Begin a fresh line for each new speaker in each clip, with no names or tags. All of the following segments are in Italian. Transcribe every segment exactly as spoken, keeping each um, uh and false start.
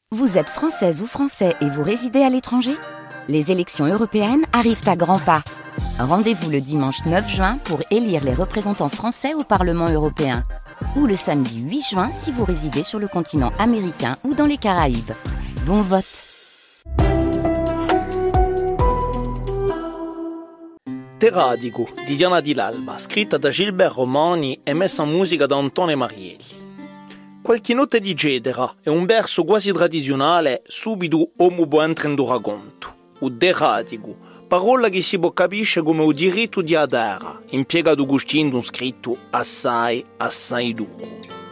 Vous êtes française ou français et vous résidez à l'étranger ? Les élections européennes arrivent à grands pas. Rendez-vous le dimanche neuf juin pour élire les représentants français au Parlement européen. Ou le samedi huit juin si vous résidez sur le continent américain ou dans les Caraïbes. Bon vote!
Te radico di Diana Di L'Alba, scritta da Gilbert Romani e messa in musica da Antonio Marielli. Qualche notte di Gedera è un verso quasi tradizionale, subito omu può entrare in racconto. O de radico, parola che si può capisce come il diritto di adera, impiegato in un scritto assai, assai duro.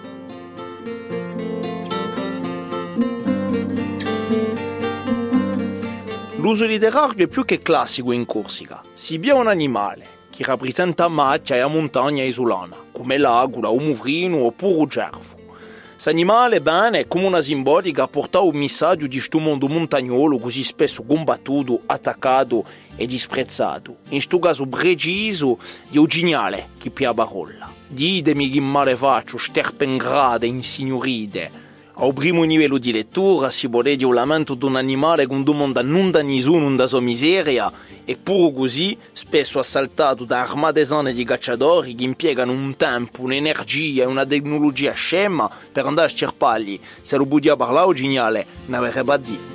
L'uso letterario è più che classico in Corsica. Si via un animale che rappresenta macchia e la montagna isolana, come l'agula, o muvrino oppure il cervo. S'animale, bene, è come una simbolica a portare un messaggio di questo mondo montagnolo così spesso combattuto, attaccato e disprezzato. In questo caso preciso, di un geniale che pia parola. Ditemi che male faccio, sterpengrade, insignorite. Al primo livello di lettura si può leggere il lamento di un animale che domanda non da nessuno da sua miseria, eppure così, spesso assaltato da armatesane di cacciatori che impiegano un tempo, un'energia e una tecnologia scema per andare a cercarli. Se lo podia parlare, geniale, ne avrebbe a dire.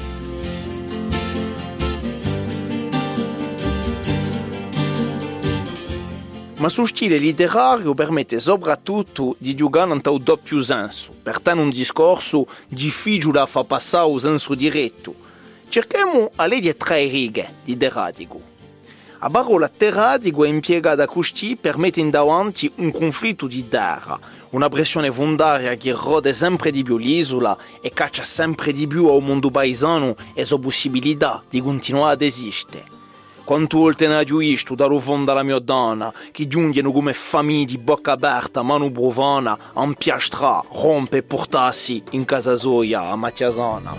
Ma il suo stile letterario permette soprattutto di giocare in un doppio senso, per tenere un discorso difficile da far passare al senso diretto. Cerchiamo a leggere tre righe di teratico. La parola teratico è impiegata così per mettere davanti un conflitto di terra, una pressione fondaria che rode sempre di più l'isola e caccia sempre di più al mondo paesano e la possibilità di continuare ad esistere. Quanto volte ne ho visto dallo fondo della mia donna, che giungono come famiglie di bocca aperta, mano provana, a impiastrare, rompe e portarsi in casa soia a Mattiasana.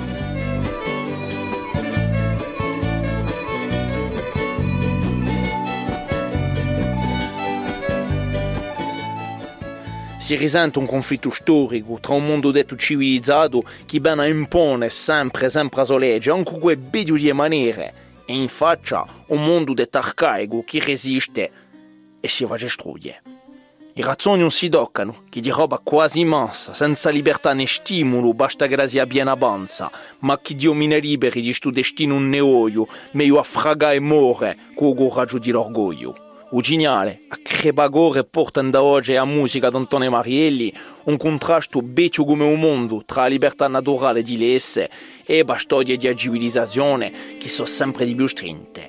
Si risente un conflitto storico tra un mondo detto civilizzato che bene impone sempre, sempre a sua legge, anche quel video di maniere, e in faccia un mondo detto arcaico che resiste e si va a distruggere. I razzoni non si toccano, che di roba quasi immensa, senza libertà né stimolo, basta che la sia piena panza, ma che Dio mi ne liberi di sto destino un neoio, meglio affragare e morre con il coraggio dell'orgoglio. O geniale, a crepagore porta da oggi a musica di Antonio Marielli un contrasto beccio come un mondo tra la libertà naturale di lesse e le storie di civilizzazione che sono sempre di più strinte.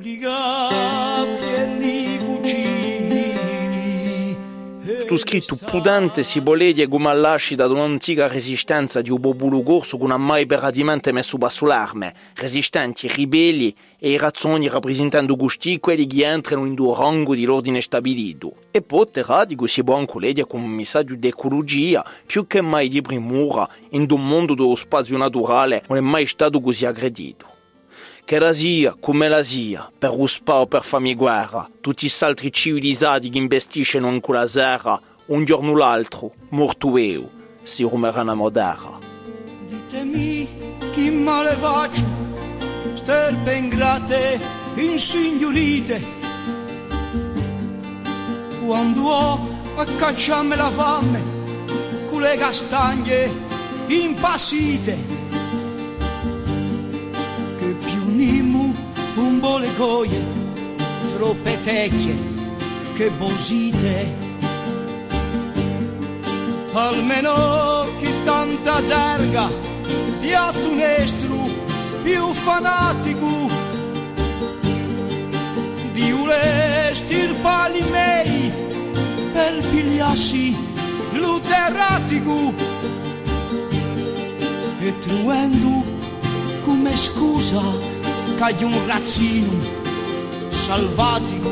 Sto scritto prudente si può leggere come all'ascita di un'antica resistenza di un popolo corso che non ha mai praticamente messo basso l'arme, resistenti, ribelli e i razzoni rappresentando questi quelli che entrano in due rango dell'ordine stabilito. E poi teratico si può anche leggere come un messaggio di ecologia più che mai di primura in un mondo dello spazio naturale non è mai stato così aggredito. Che la sia, come la sia, per lo spa o per farmi guerra, tutti gli altri civilizzati che investiscono in quella serra, un giorno o l'altro, morto io, si rumeranno a modera.
Ditemi che male faccio, sterpe ingrate, insignorite, quando ho a cacciarmi la fame, con le castagne impassite, Nimu un bole goie, troppe tecchie, che bosite. Almeno che tanta zerga, piatto nestru, più fanatico, di ule stirpali mei, per pigliarsi l'uterratico, e truendo come scusa, cagli un razzino salvatico.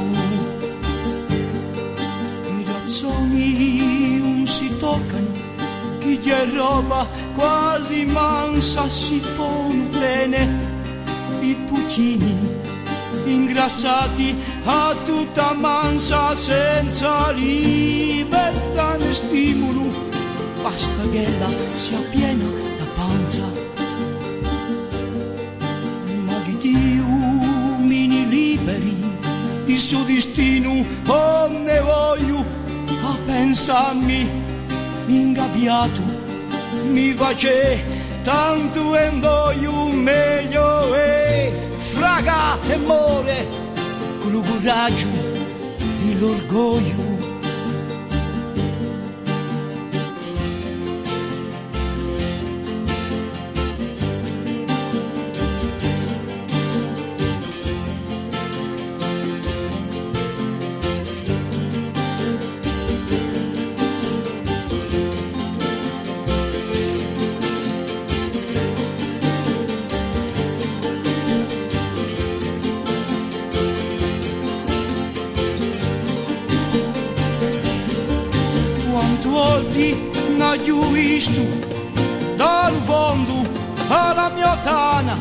I razzoni non si toccano, chi gli è roba quasi mansa si pontene. I puchini ingrassati a tutta mansa senza libertà né stimolo, basta che la sia piena la panza su destino o ne voglio a pensarmi ingabbiato mi face tanto e voglio meglio e fraga e more con lo coraggio di l'orgoglio. Ho visto dal fondo alla mia tana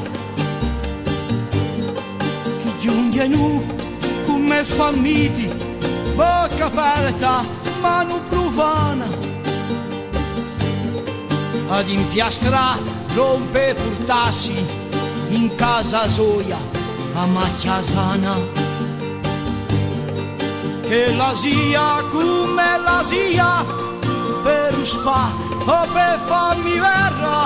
che giungono come famiti bocca aperta mano profana ad impiastra rompe portassi in casa soia a macchia sana che la sia come la sia per spa o per farmi verra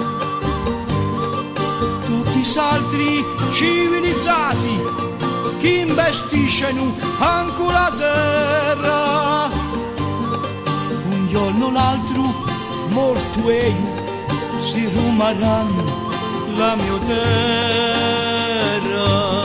tutti i altri civilizzati che investiscono anche la serra un giorno l'altro morto e io si rumeranno la mia terra.